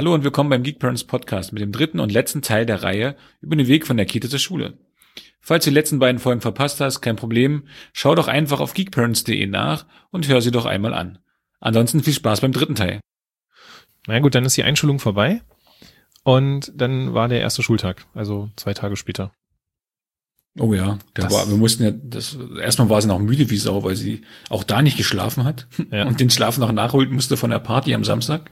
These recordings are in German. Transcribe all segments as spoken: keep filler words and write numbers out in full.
Hallo und willkommen beim Geek Parents Podcast mit dem dritten und letzten Teil der Reihe über den Weg von der Kita zur Schule. Falls du die letzten beiden Folgen verpasst hast, kein Problem, schau doch einfach auf geek parents punkt de nach und hör sie doch einmal an. Ansonsten viel Spaß beim dritten Teil. Na gut, dann ist die Einschulung vorbei und dann war der erste Schultag, also zwei Tage später. Oh ja, der war, wir mussten ja, das, erstmal war sie noch müde wie Sau, weil sie auch da nicht geschlafen hat ja. und den Schlaf noch nachholen musste von der Party am Samstag.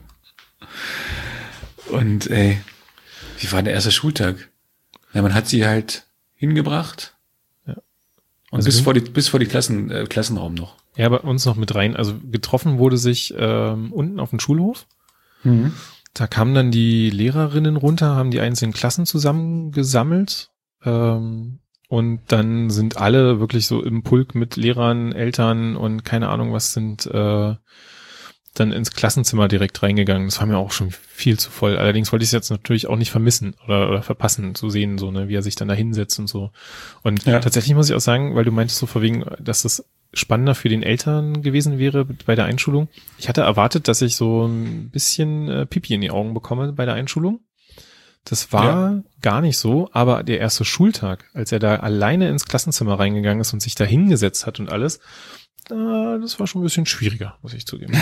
Und ey, wie war der erste Schultag? Ja, man hat sie halt hingebracht ja. und also bis vor die bis vor die Klassen äh, Klassenraum noch. Ja, bei uns noch mit rein. Also getroffen wurde sich ähm, unten auf dem Schulhof. Mhm. Da kamen dann die Lehrerinnen runter, haben die einzelnen Klassen zusammengesammelt. Ähm, und dann sind alle wirklich so im Pulk mit Lehrern, Eltern und keine Ahnung was sind äh, dann ins Klassenzimmer direkt reingegangen. Das war mir auch schon viel zu voll. Allerdings wollte ich es jetzt natürlich auch nicht vermissen oder, oder verpassen zu sehen, so, ne, wie er sich dann da hinsetzt und so. Und ja. tatsächlich muss ich auch sagen, weil du meintest so vor wegen, dass das spannender für den Eltern gewesen wäre bei der Einschulung. Ich hatte erwartet, dass ich so ein bisschen äh, Pipi in die Augen bekomme bei der Einschulung. Das war ja. gar nicht so, aber der erste Schultag, als er da alleine ins Klassenzimmer reingegangen ist und sich da hingesetzt hat und alles, äh, das war schon ein bisschen schwieriger, muss ich zugeben.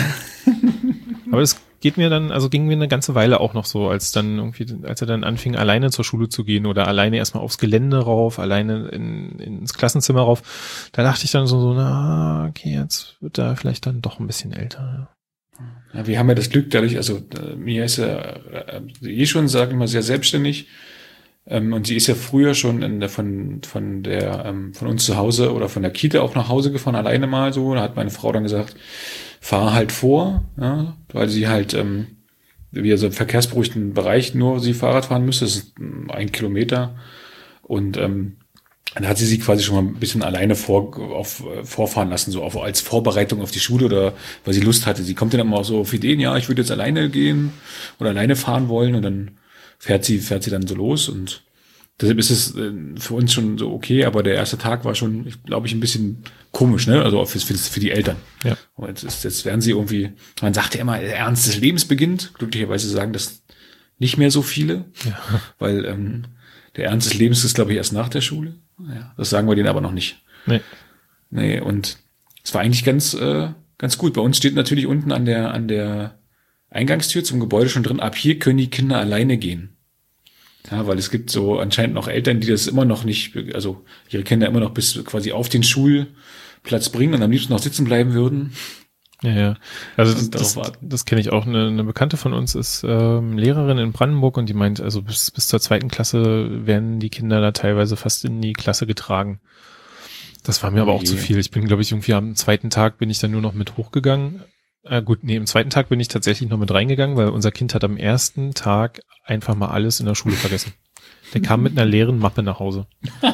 Aber das geht mir dann, also ging mir eine ganze Weile auch noch so, als dann irgendwie, als er dann anfing, alleine zur Schule zu gehen oder alleine erstmal aufs Gelände rauf, alleine in, ins Klassenzimmer rauf. Da dachte ich dann so, so, na, okay, jetzt wird er vielleicht dann doch ein bisschen älter. Ja, ja wir haben ja das Glück dadurch, also äh, Mia ist ja äh, eh schon, sagen wir mal, sehr selbstständig. Ähm, und sie ist ja früher schon in der, von, von der, ähm, von uns zu Hause oder von der Kita auch nach Hause gefahren, alleine mal so. Da hat meine Frau dann gesagt, fahr halt vor, ja, weil sie halt, ähm, wie so im verkehrsberuhigten Bereich nur sie Fahrrad fahren müsste, das ist ein Kilometer. Und, ähm, dann hat sie sie quasi schon mal ein bisschen alleine vor, auf, vorfahren lassen, so auf, als Vorbereitung auf die Schule oder weil sie Lust hatte. Sie kommt dann immer auch so auf Ideen, ja, ich würde jetzt alleine gehen oder alleine fahren wollen und dann fährt sie, fährt sie dann so los und deshalb ist es für uns schon so okay, aber der erste Tag war schon, glaube ich, ein bisschen komisch, ne? Also für, für, für die Eltern. Ja. Und jetzt, ist, jetzt werden sie irgendwie, man sagt ja immer, der Ernst des Lebens beginnt. Glücklicherweise sagen das nicht mehr so viele, ja. weil ähm, der Ernst des Lebens ist, glaube ich, erst nach der Schule. Ja, das sagen wir denen aber noch nicht. Nee. Nee, und es war eigentlich ganz, äh, ganz gut. Bei uns steht natürlich unten an der, an der Eingangstür zum Gebäude schon drin, ab hier können die Kinder alleine gehen. Ja, weil es gibt so anscheinend noch Eltern, die das immer noch nicht, also ihre Kinder immer noch bis quasi auf den Schulplatz bringen und am liebsten noch sitzen bleiben würden. Ja, ja. Also das, das, das kenne ich auch. Eine, eine Bekannte von uns ist ähm, Lehrerin in Brandenburg und die meint, also bis, bis zur zweiten Klasse werden die Kinder da teilweise fast in die Klasse getragen. Das war mir aber auch okay. zu viel. Ich bin, glaube ich, irgendwie am zweiten Tag bin ich dann nur noch mit hochgegangen. Äh, gut, nee, im zweiten Tag bin ich tatsächlich noch mit reingegangen, weil unser Kind hat am ersten Tag einfach mal alles in der Schule vergessen. Der kam mit einer leeren Mappe nach Hause.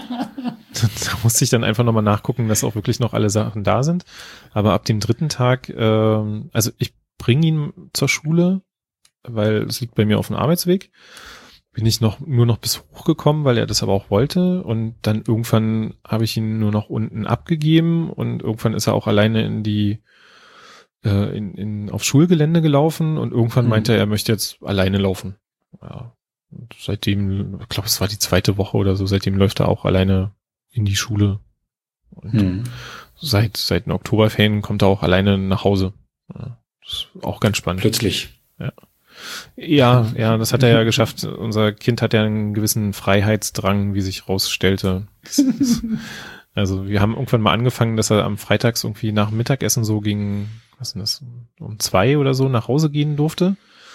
Da musste ich dann einfach nochmal nachgucken, dass auch wirklich noch alle Sachen da sind. Aber ab dem dritten Tag, ähm, also ich bringe ihn zur Schule, weil es liegt bei mir auf dem Arbeitsweg. Bin ich noch nur noch bis hochgekommen, weil er das aber auch wollte. Und dann irgendwann habe ich ihn nur noch unten abgegeben und irgendwann ist er auch alleine in die In, in, aufs Schulgelände gelaufen und irgendwann mhm. meinte er, er möchte jetzt alleine laufen. Ja. Und seitdem, ich glaube, es war die zweite Woche oder so, seitdem läuft er auch alleine in die Schule. Und mhm. seit, seit den Oktoberferien kommt er auch alleine nach Hause. Ja, das ist auch ganz spannend. Plötzlich. Ja. Ja, ja, das hat er ja geschafft. Unser Kind hat ja einen gewissen Freiheitsdrang, wie sich rausstellte. Das, das, also wir haben irgendwann mal angefangen, dass er am Freitags irgendwie nach dem Mittagessen so gegen, was ist denn das, um zwei oder so nach Hause gehen durfte.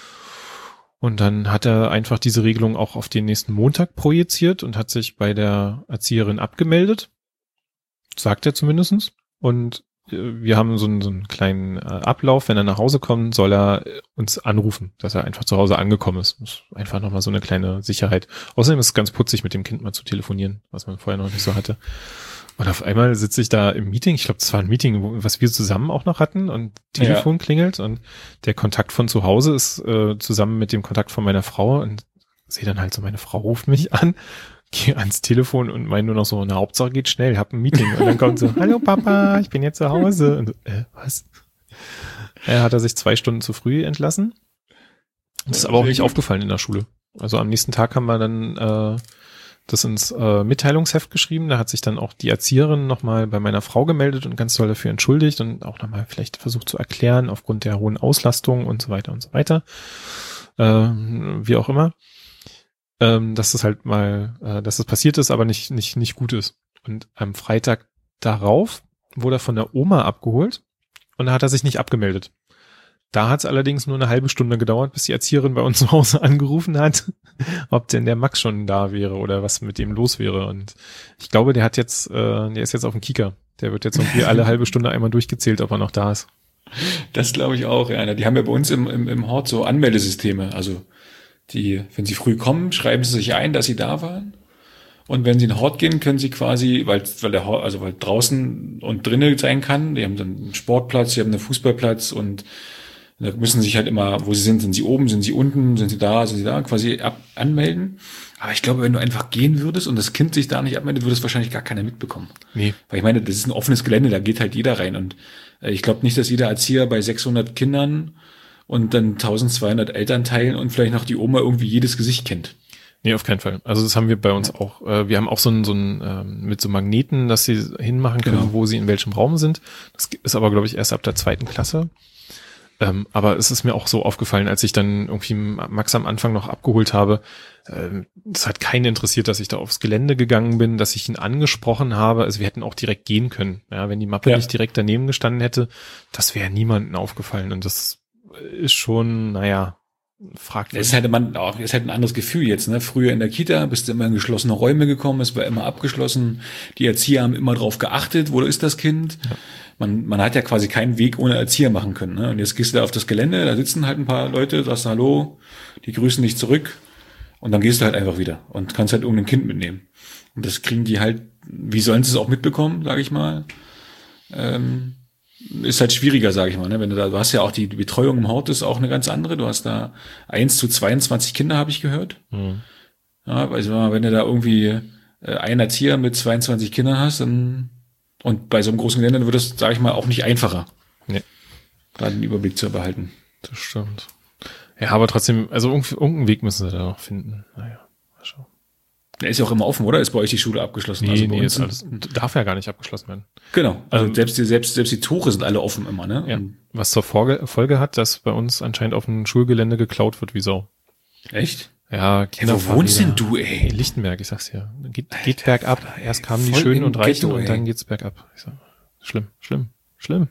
Und dann hat er einfach diese Regelung auch auf den nächsten Montag projiziert und hat sich bei der Erzieherin abgemeldet. Sagt er zumindestens. Und wir haben so einen, so einen kleinen Ablauf. Wenn er nach Hause kommt, soll er uns anrufen, dass er einfach zu Hause angekommen ist. Das ist einfach nochmal so eine kleine Sicherheit. Außerdem ist es ganz putzig, mit dem Kind mal zu telefonieren, was man vorher noch nicht so hatte. Und auf einmal sitze ich da im Meeting, ich glaube, das war ein Meeting, wo, was wir zusammen auch noch hatten und Telefon ja. klingelt und der Kontakt von zu Hause ist äh, zusammen mit dem Kontakt von meiner Frau und sehe dann halt so, meine Frau ruft mich an, gehe ans Telefon und meine nur noch so, na, Hauptsache geht schnell, hab ein Meeting und dann kommt so, hallo Papa, ich bin jetzt zu Hause und so, äh, was? Er hat er sich zwei Stunden zu früh entlassen Das ist aber auch nicht aufgefallen in der Schule. Also am nächsten Tag haben wir dann äh, das ins äh, Mitteilungsheft geschrieben. Da hat sich dann auch die Erzieherin nochmal bei meiner Frau gemeldet und ganz doll dafür entschuldigt und auch nochmal vielleicht versucht zu erklären, aufgrund der hohen Auslastung und so weiter und so weiter. Äh, wie auch immer. Ähm, dass das halt mal, äh, dass das passiert ist, aber nicht, nicht, nicht gut ist. Und am Freitag darauf wurde er von der Oma abgeholt und da hat er sich nicht abgemeldet. Da hat es allerdings nur eine halbe Stunde gedauert, bis die Erzieherin bei uns zu Hause angerufen hat, ob denn der Max schon da wäre oder was mit dem los wäre. Und ich glaube, der hat jetzt, äh, der ist jetzt auf dem Kicker. Der wird jetzt irgendwie alle halbe Stunde einmal durchgezählt, ob er noch da ist. Das glaube ich auch, ja. Die haben ja bei uns im, im, im Hort so Anmeldesysteme. Also die, wenn sie früh kommen, schreiben sie sich ein, dass sie da waren. Und wenn sie in den Hort gehen, können sie quasi, weil, weil der Hort, also weil draußen und drinnen sein kann, die haben dann einen Sportplatz, die haben einen Fußballplatz und da müssen sie sich halt immer, wo sie sind, sind sie oben, sind sie unten, sind sie da, sind sie da, quasi ab, anmelden. Aber ich glaube, wenn du einfach gehen würdest und das Kind sich da nicht abmeldet, würde es wahrscheinlich gar keiner mitbekommen. Nee. Weil ich meine, das ist ein offenes Gelände, da geht halt jeder rein. Und äh, ich glaube nicht, dass jeder Erzieher bei sechshundert Kindern und dann eintausendzweihundert Elternteilen und vielleicht noch die Oma irgendwie jedes Gesicht kennt. Nee, auf keinen Fall. Also das haben wir bei uns ja. auch. Äh, wir haben auch so ein, so ein ähm, mit so Magneten, dass sie hinmachen können, genau. wo sie in welchem Raum sind. Das ist aber, glaube ich, erst ab der zweiten Klasse. Ähm, aber es ist mir auch so aufgefallen, als ich dann irgendwie Max am Anfang noch abgeholt habe, ähm, es hat keinen interessiert, dass ich da aufs Gelände gegangen bin, dass ich ihn angesprochen habe. Also wir hätten auch direkt gehen können. Ja, wenn die Mappe ja. nicht direkt daneben gestanden hätte, das wäre niemandem aufgefallen. Und das ist schon, naja, fragwürdig. Es hätte man auch, es hätte ein anderes Gefühl jetzt, ne? Früher in der Kita bist du immer in geschlossene Räume gekommen, es war immer abgeschlossen. Die Erzieher haben immer drauf geachtet, wo ist das Kind? Ja. Man, man hat ja quasi keinen Weg ohne Erzieher machen können, ne? Und jetzt gehst du da auf das Gelände, da sitzen halt ein paar Leute, sagst Hallo, die grüßen dich zurück und dann gehst du halt einfach wieder und kannst halt irgendein Kind mitnehmen. Und das kriegen die halt, wie sollen sie es auch mitbekommen, sage ich mal, ähm, ist halt schwieriger, sage ich mal, ne? Wenn du da, du hast ja auch die, die Betreuung im Hort ist auch eine ganz andere. Du hast da eins zu zweiundzwanzig Kinder, habe ich gehört. Mhm. Ja, also wenn du da irgendwie äh, einen Erzieher mit zweiundzwanzig Kindern hast, dann und bei so einem großen Gelände wird es, sage ich mal, auch nicht einfacher, nee. da den Überblick zu behalten. Das stimmt. Ja, aber trotzdem, also irgendeinen Weg müssen sie da noch finden. Naja, mal schauen. Der ist ja auch immer offen, oder? Ist bei euch die Schule abgeschlossen? Nee, also bei nee, uns ist alles, darf ja gar nicht abgeschlossen werden. Genau. Also ähm, selbst die, selbst, selbst die Tore sind alle offen immer, ne? Ja. Was zur Folge, Folge hat, dass bei uns anscheinend auf dem Schulgelände geklaut wird wie Sau. Echt? Ja, Kinder. Ja, wo wohnst denn du, ey? In Lichtenberg, ich sag's dir. Geht, geht bergab. Erst kamen die Schönen und Reichen Ghetto, und dann geht's bergab. Ich sag, schlimm, schlimm, schlimm.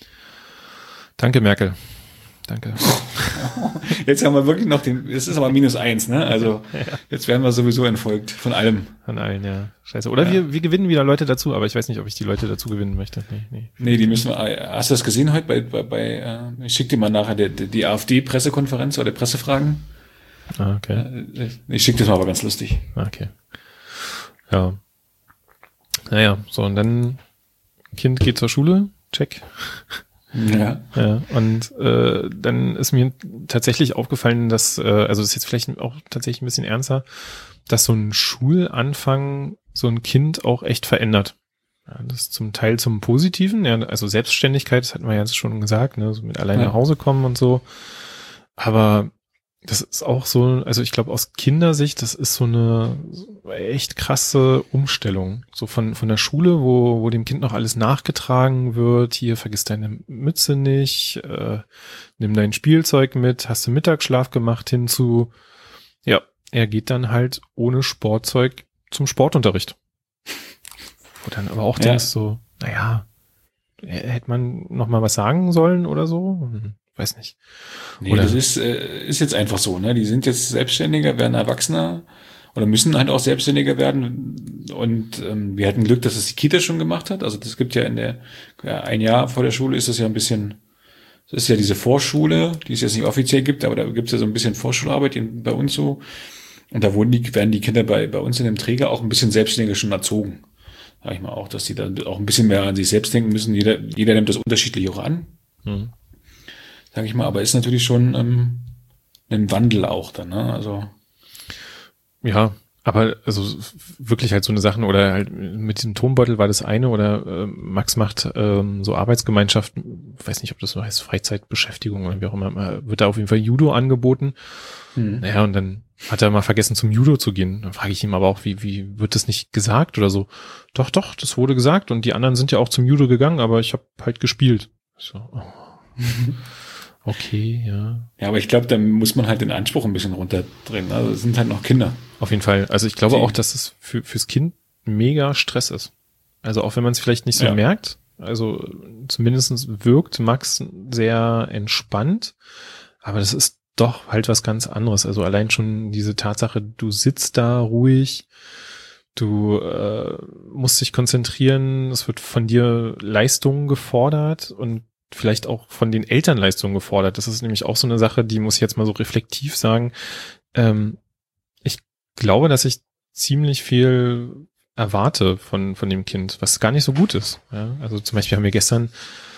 Danke, Merkel. Danke. Jetzt haben wir wirklich noch den, es ist aber minus eins, ne? Also, ja. Jetzt werden wir sowieso entfolgt von allem. Von allen, ja. Scheiße. Oder ja. wir, wir gewinnen wieder Leute dazu, aber ich weiß nicht, ob ich die Leute dazu gewinnen möchte. Nee, nee. Nee, die müssen wir, hast du das gesehen heute bei, bei, bei äh, ich schick dir mal nachher die, die AfD-Pressekonferenz oder Pressefragen. Ah, okay. Äh, ich schick das mal, aber ganz lustig. Okay. Ja. Naja, so, und dann Kind geht zur Schule, check. Ja. Ja, und äh, dann ist mir tatsächlich aufgefallen, dass, äh, also das ist jetzt vielleicht auch tatsächlich ein bisschen ernster, dass so ein Schulanfang so ein Kind auch echt verändert. Ja, das ist zum Teil zum Positiven, ja, also Selbstständigkeit, das hatten wir ja jetzt schon gesagt, ne, so mit allein ja. nach Hause kommen und so. Aber das ist auch so, also ich glaube aus Kindersicht, das ist so eine echt krasse Umstellung. So von von der Schule, wo wo dem Kind noch alles nachgetragen wird, hier vergiss deine Mütze nicht, äh, nimm dein Spielzeug mit, hast du Mittagsschlaf gemacht, hinzu, ja, er geht dann halt ohne Sportzeug zum Sportunterricht. Wo dann aber auch ja. denkst so, naja, hätte man noch mal was sagen sollen oder so? Hm. Weiß nicht. Nee, oder das ist, äh, ist jetzt einfach so, ne? Die sind jetzt selbstständiger, werden Erwachsener oder müssen halt auch selbstständiger werden. Und ähm, wir hatten Glück, dass es die Kita schon gemacht hat. Also das gibt ja in der, ja, ein Jahr vor der Schule ist das ja ein bisschen, das ist ja diese Vorschule, die es jetzt nicht offiziell gibt, aber da gibt es ja so ein bisschen Vorschularbeit bei uns so. Und da wurden die, werden die Kinder bei, bei uns in dem Träger auch ein bisschen selbstständiger schon erzogen. Sag ich mal auch, dass die dann auch ein bisschen mehr an sich selbst denken müssen. Jeder, jeder nimmt das unterschiedlich auch an. Mhm. Sag ich mal, aber ist natürlich schon ähm, ein Wandel auch dann, ne? Also ja, Aber also wirklich halt so eine Sachen oder halt mit diesem Tonbeutel war das eine oder äh, Max macht ähm, so Arbeitsgemeinschaften, weiß nicht, ob das so heißt, Freizeitbeschäftigung oder wie auch immer, wird da auf jeden Fall Judo angeboten. Hm. Naja, und dann hat er mal vergessen zum Judo zu gehen. Dann frage ich ihn aber auch, wie wie wird das nicht gesagt oder so? Doch, doch, das wurde gesagt und die anderen sind ja auch zum Judo gegangen, aber ich habe halt gespielt. So, oh. Okay, ja. Ja, aber ich glaube, da muss man halt den Anspruch ein bisschen runterdrehen. Also es sind halt noch Kinder. Auf jeden Fall. Also ich glaube Die. auch, dass es für fürs Kind mega Stress ist. Also auch wenn man es vielleicht nicht so ja. merkt. Also zumindest wirkt Max sehr entspannt. Aber das ist doch halt was ganz anderes. Also allein schon diese Tatsache, du sitzt da ruhig, du äh, musst dich konzentrieren, es wird von dir Leistung gefordert und vielleicht auch von den Eltern Leistung gefordert. Das ist nämlich auch so eine Sache, die muss ich jetzt mal so reflektiv sagen. Ähm, ich glaube, dass ich ziemlich viel erwarte von von dem Kind, was gar nicht so gut ist. Ja? Also zum Beispiel haben wir gestern,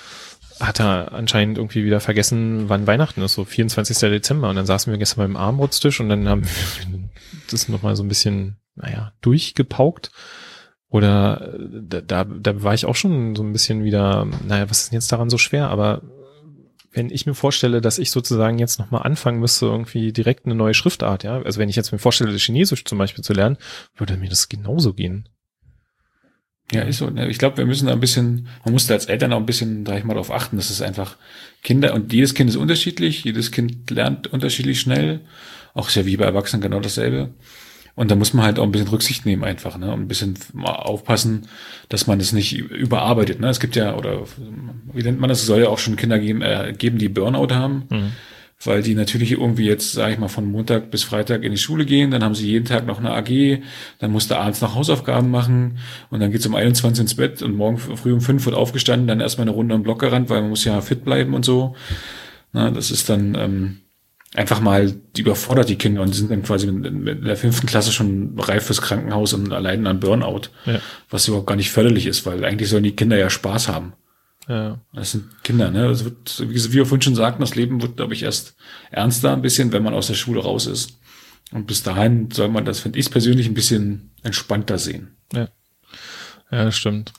hat er anscheinend irgendwie wieder vergessen, wann Weihnachten ist, so vierundzwanzigsten Dezember. Und dann saßen wir gestern beim Abendbrotstisch und dann haben wir das nochmal so ein bisschen, naja, durchgepaukt. Oder da, da, da war ich auch schon so ein bisschen wieder, naja, was ist denn jetzt daran so schwer? Aber wenn ich mir vorstelle, dass ich sozusagen jetzt nochmal anfangen müsste, irgendwie direkt eine neue Schriftart, ja, also wenn ich jetzt mir vorstelle, Chinesisch zum Beispiel zu lernen, würde mir das genauso gehen. Ja, ist so. Ich glaube, wir müssen da ein bisschen, man muss da als Eltern auch ein bisschen, sag ich mal, darauf achten, dass es einfach Kinder, und jedes Kind ist unterschiedlich, jedes Kind lernt unterschiedlich schnell, auch ist ja wie bei Erwachsenen genau dasselbe. Und da muss man halt auch ein bisschen Rücksicht nehmen einfach, ne, und ein bisschen mal aufpassen, dass man es nicht überarbeitet, ne. Es gibt ja, oder wie nennt man das, es soll ja auch schon Kinder geben, äh, geben, die Burnout haben, mhm. weil die natürlich irgendwie jetzt, sage ich mal, von Montag bis Freitag in die Schule gehen, dann haben sie jeden Tag noch eine A G, dann musst du abends noch Hausaufgaben machen und dann geht's um einundzwanzig ins Bett und morgen früh um fünf wird aufgestanden, dann erstmal eine Runde am Block gerannt, weil man muss ja fit bleiben und so. Na, das ist dann ähm, einfach mal, die überfordert die Kinder und die sind dann quasi in der fünften Klasse schon reif fürs Krankenhaus und allein an Burnout, ja. Was überhaupt gar nicht förderlich ist, weil eigentlich sollen die Kinder ja Spaß haben. Ja. Das sind Kinder, ne? Das wird, wie wir vorhin schon sagten, das Leben wird, glaube ich, erst ernster ein bisschen, wenn man aus der Schule raus ist. Und bis dahin soll man das, finde ich persönlich, ein bisschen entspannter sehen. Ja, ja, das stimmt.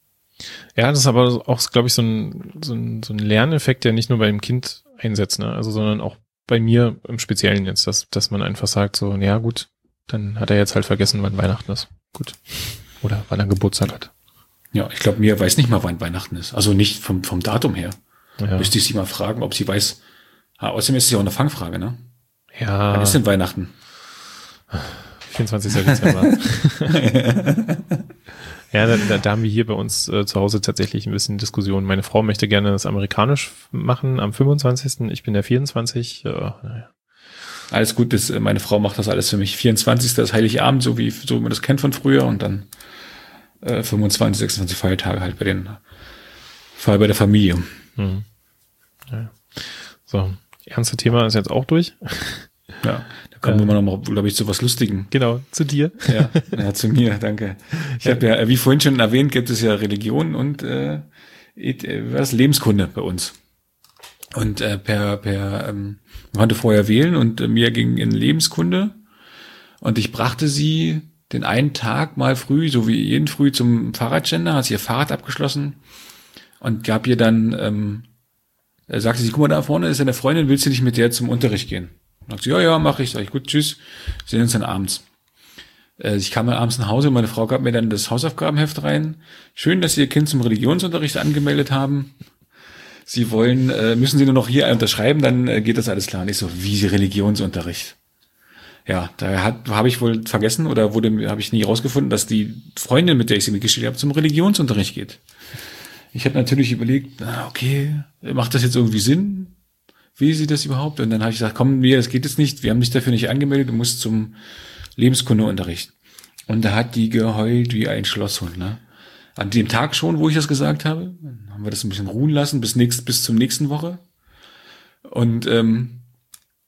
Ja, das ist aber auch, glaube ich, so ein, so ein, so ein Lerneffekt, der nicht nur beim Kind einsetzt, ne? Also, sondern auch bei mir im Speziellen jetzt, dass, dass man einfach sagt so, ja gut, dann hat er jetzt halt vergessen, wann Weihnachten ist. Gut. Oder wann er Geburtstag hat. Ja, ich glaube, Mia weiß nicht mal, wann Weihnachten ist. Also nicht vom, vom Datum her. Ja. Müsste ich sie mal fragen, ob sie weiß. Ah, außerdem ist es ja auch eine Fangfrage, ne? Ja. Wann ist denn Weihnachten? vierundzwanzigsten Dezember. Ja, da, da, da haben wir hier bei uns äh, zu Hause tatsächlich ein bisschen Diskussion. Meine Frau möchte gerne das amerikanisch machen am fünfundzwanzigsten Ich bin der vierundzwanzig Äh, naja. Alles gut, das, meine Frau macht das alles für mich. vierundzwanzigsten ist Heiligabend, so wie so wie man das kennt von früher, und dann äh, fünfundzwanzig, sechsundzwanzig Feiertage halt bei den Fall bei der Familie. Mhm. Ja. So, ernste Thema ist jetzt auch durch. Ja, da kommen wir mal noch, glaube ich, zu was Lustigem. Genau, zu dir. Ja, ja, zu mir, danke. Ich habe ja, wie vorhin schon erwähnt, gibt es ja Religion und äh, was Lebenskunde bei uns. Und äh, per, per, ähm, man konnte vorher wählen und äh, mir ging in Lebenskunde und ich brachte sie den einen Tag mal früh, so wie jeden früh, zum Fahrradständer, hat sie ihr Fahrrad abgeschlossen und gab ihr dann, ähm, er sagte sie, guck mal, da vorne ist eine Freundin, willst du nicht mit der zum Unterricht gehen? Und sagte sie, ja, ja, mach ich. Sag ich, gut, tschüss, sehen uns dann abends. Äh, ich kam dann abends nach Hause, meine Frau gab mir dann das Hausaufgabenheft rein. Schön, dass Sie Ihr Kind zum Religionsunterricht angemeldet haben. Sie wollen, äh, müssen Sie nur noch hier unterschreiben, dann äh, geht das alles klar. Und ich so, wie Religionsunterricht? Ja, da hat, habe ich wohl vergessen oder wurde, habe ich nie rausgefunden, dass die Freundin, mit der ich sie mitgeschickt habe, zum Religionsunterricht geht. Ich habe natürlich überlegt, na, okay, macht das jetzt irgendwie Sinn? Wie sie das überhaupt? Und dann habe ich gesagt, komm, mir, das geht jetzt nicht, wir haben dich dafür nicht angemeldet, du musst zum Lebenskundeunterricht. Und da hat die geheult wie ein Schlosshund, ne? An dem Tag schon, wo ich das gesagt habe, dann haben wir das ein bisschen ruhen lassen bis nächst, bis zum nächsten Woche. Und ähm,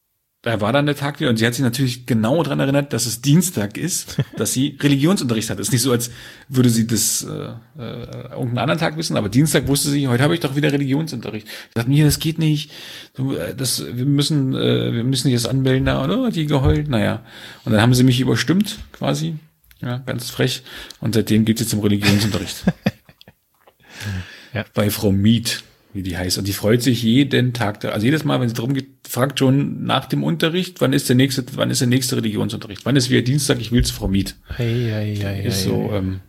da war dann der Tag wieder und sie hat sich natürlich genau daran erinnert, dass es Dienstag ist, dass sie Religionsunterricht hat. Es ist nicht so, als würde sie das äh, äh, irgendeinen anderen Tag wissen, aber Dienstag wusste sie, heute habe ich doch wieder Religionsunterricht. Ich dachte mir, das geht nicht. Du, äh, das, wir müssen, äh, wir müssen dich das anmelden, da, oder? Hat die geheult? Naja. Und dann haben sie mich überstimmt, quasi. Ja, ganz frech. Und seitdem geht sie zum Religionsunterricht. Ja. Bei Frau Miet, wie die heißt. Und die freut sich jeden Tag da. Also jedes Mal, wenn sie drum geht, fragt schon nach dem Unterricht, wann ist der nächste, wann ist der nächste Religionsunterricht? Wann ist wieder Dienstag? Ich will zu Frau Miet. Hey, hey, hey, ist hey, so, hey. Ähm,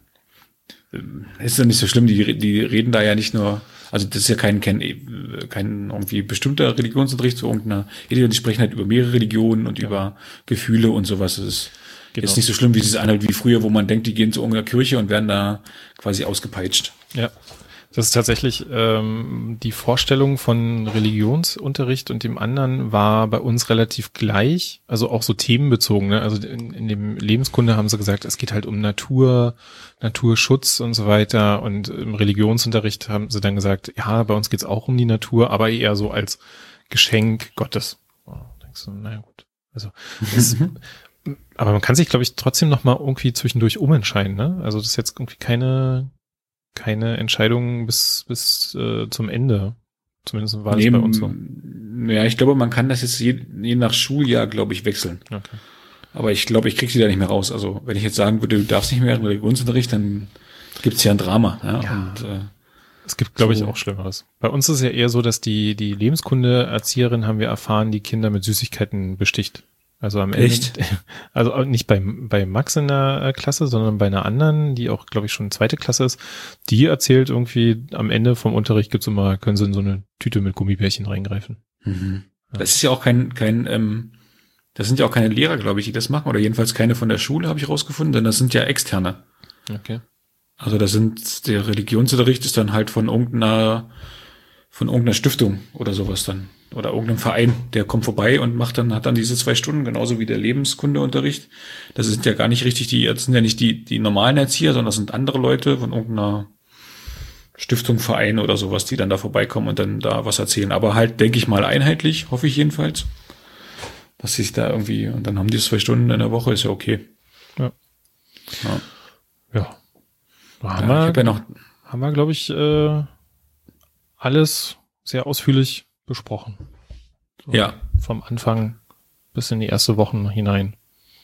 ist ja nicht so schlimm. Die, die reden da ja nicht nur, also das ist ja kein, kein, kein irgendwie bestimmter Religionsunterricht zu irgendeiner, die sprechen halt über mehrere Religionen und ja. über Gefühle und sowas. Das ist, genau. ist nicht so schlimm, wie es anhält wie früher, wo man denkt, die gehen zu irgendeiner Kirche und werden da quasi ausgepeitscht. Ja. Das ist tatsächlich ähm, die Vorstellung von Religionsunterricht und dem anderen war bei uns relativ gleich, also auch so themenbezogen. Ne? Also in, in dem Lebenskunde haben sie gesagt, es geht halt um Natur, Naturschutz und so weiter. Und im Religionsunterricht haben sie dann gesagt, ja, bei uns geht's auch um die Natur, aber eher so als Geschenk Gottes. Oh, denkst du, naja gut. Also das, aber man kann sich, glaube ich, trotzdem noch mal irgendwie zwischendurch umentscheiden. Ne? Also das ist jetzt irgendwie keine keine Entscheidung bis bis äh, zum Ende. Zumindest war das nee, bei uns so. Ja, ich glaube, man kann das jetzt je, je nach Schuljahr, glaube ich, wechseln. Okay. Aber ich glaube, ich kriege sie da nicht mehr raus. Also wenn ich jetzt sagen würde, du darfst nicht mehr in Religionsunterricht, dann gibt's ja ein Drama. Ja, ja. Und, äh, es gibt, glaube so. ich, auch Schlimmeres. Bei uns ist es ja eher so, dass die die Lebenskunde-Erzieherin, haben wir erfahren, die Kinder mit Süßigkeiten besticht. Also am Ende, Echt? Also nicht bei, bei Max in der Klasse, sondern bei einer anderen, die auch, glaube ich, schon zweite Klasse ist, die erzählt irgendwie, am Ende vom Unterricht gibt's immer, können sie in so eine Tüte mit Gummibärchen reingreifen. Mhm. Ja. Das ist ja auch kein, kein, ähm, das sind ja auch keine Lehrer, glaube ich, die das machen, oder jedenfalls keine von der Schule, habe ich rausgefunden, denn das sind ja Externe. Okay. Also das sind, der Religionsunterricht ist dann halt von irgendeiner, von irgendeiner Stiftung oder sowas dann. Oder irgendeinem Verein, der kommt vorbei und macht dann, hat dann diese zwei Stunden, genauso wie der Lebenskundeunterricht. Das sind ja gar nicht richtig die, das sind ja nicht die, die normalen Erzieher, sondern das sind andere Leute von irgendeiner Stiftung, Verein oder sowas, die dann da vorbeikommen und dann da was erzählen. Aber halt, denke ich mal, einheitlich, hoffe ich jedenfalls. Dass sich da irgendwie, und dann haben die zwei Stunden in der Woche, ist ja okay. Ja. Ja. Ja. Da haben ja, wir, ich hab ja noch, haben wir, glaube ich, äh, alles sehr ausführlich besprochen. So, ja. Vom Anfang bis in die erste Woche hinein.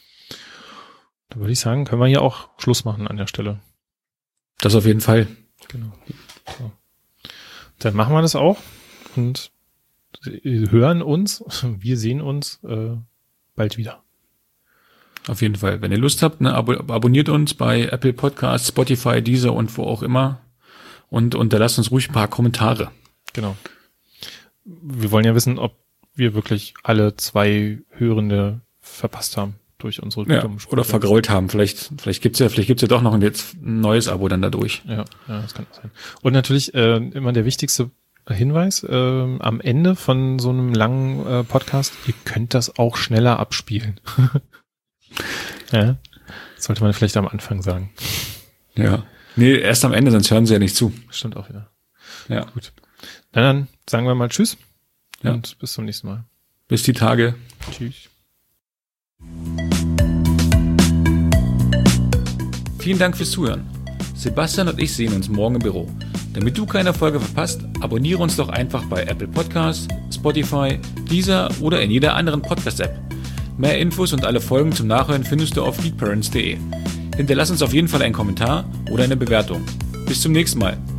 Da würde ich sagen, können wir hier auch Schluss machen an der Stelle. Das auf jeden Fall. Genau. So. Dann machen wir das auch und hören uns, wir sehen uns äh, bald wieder. Auf jeden Fall. Wenn ihr Lust habt, ne, ab- abonniert uns bei Apple Podcasts, Spotify, Deezer und wo auch immer und unterlasst uns ruhig ein paar Kommentare. Genau. Wir wollen ja wissen, ob wir wirklich alle zwei Hörende verpasst haben durch unsere ja, oder vergrault haben. Vielleicht, vielleicht gibt's ja, vielleicht gibt's ja doch noch ein, jetzt ein neues Abo dann dadurch. Ja, ja, das kann sein. Und natürlich äh, immer der wichtigste Hinweis, äh, am Ende von so einem langen äh, Podcast, ihr könnt das auch schneller abspielen. Ja, das sollte man vielleicht am Anfang sagen. Ja. Nee, erst am Ende, sonst hören sie ja nicht zu. Stimmt auch wieder. Ja. Gut. Na dann sagen wir mal Tschüss ja. und bis zum nächsten Mal. Bis die Tage. Tschüss. Vielen Dank fürs Zuhören. Sebastian und ich sehen uns morgen im Büro. Damit du keine Folge verpasst, abonniere uns doch einfach bei Apple Podcasts, Spotify, Deezer oder in jeder anderen Podcast-App. Mehr Infos und alle Folgen zum Nachhören findest du auf geekparents punkt de. Hinterlass uns auf jeden Fall einen Kommentar oder eine Bewertung. Bis zum nächsten Mal.